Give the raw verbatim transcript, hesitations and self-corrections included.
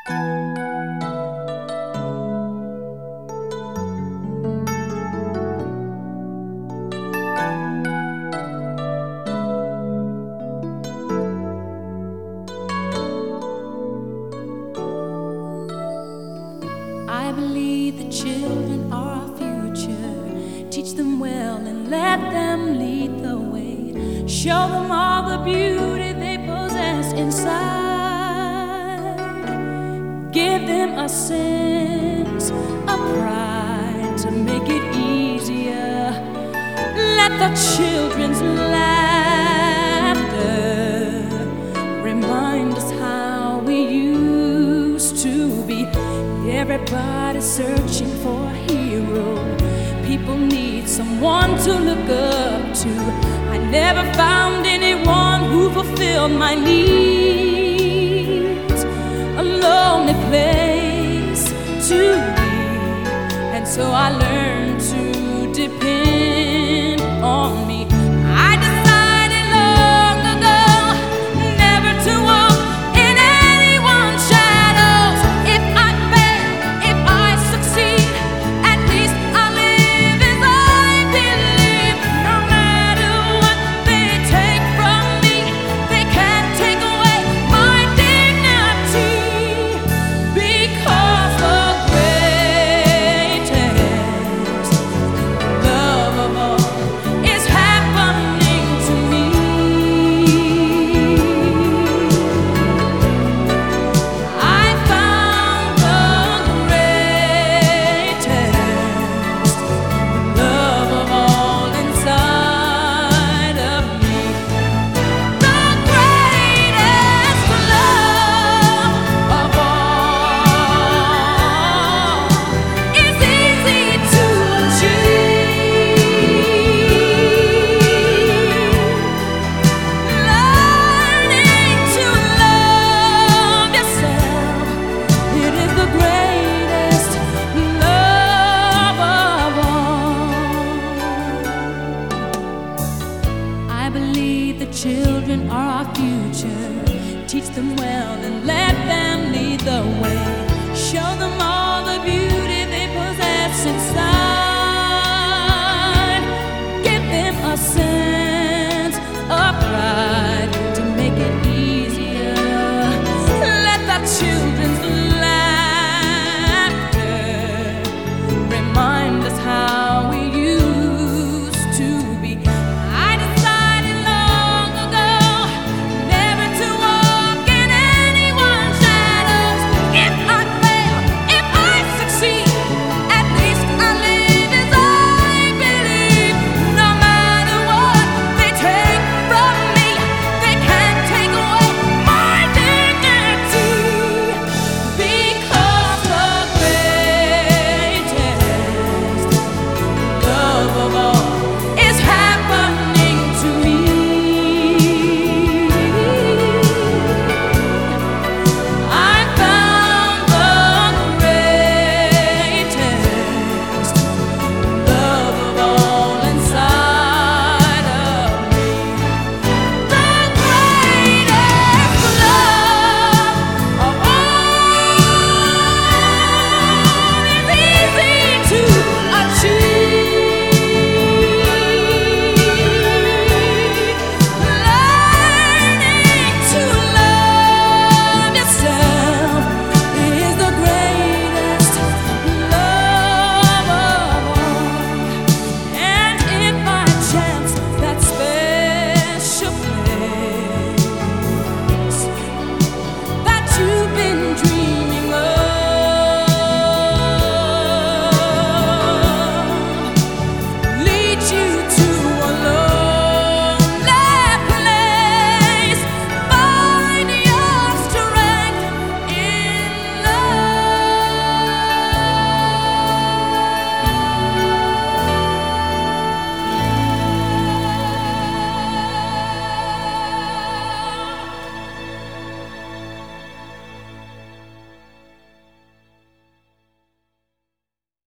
I believe the children are our future. Teach them well and let them lead the way. Show them all the beauty they possess inside. Give them a sense of pride to make it easier. Let the children's laughter remind us how we used to be. Everybody's searching for a hero. People need someone to look up to. I never found anyone who fulfilled my needs. A lonely place to be, and so I learned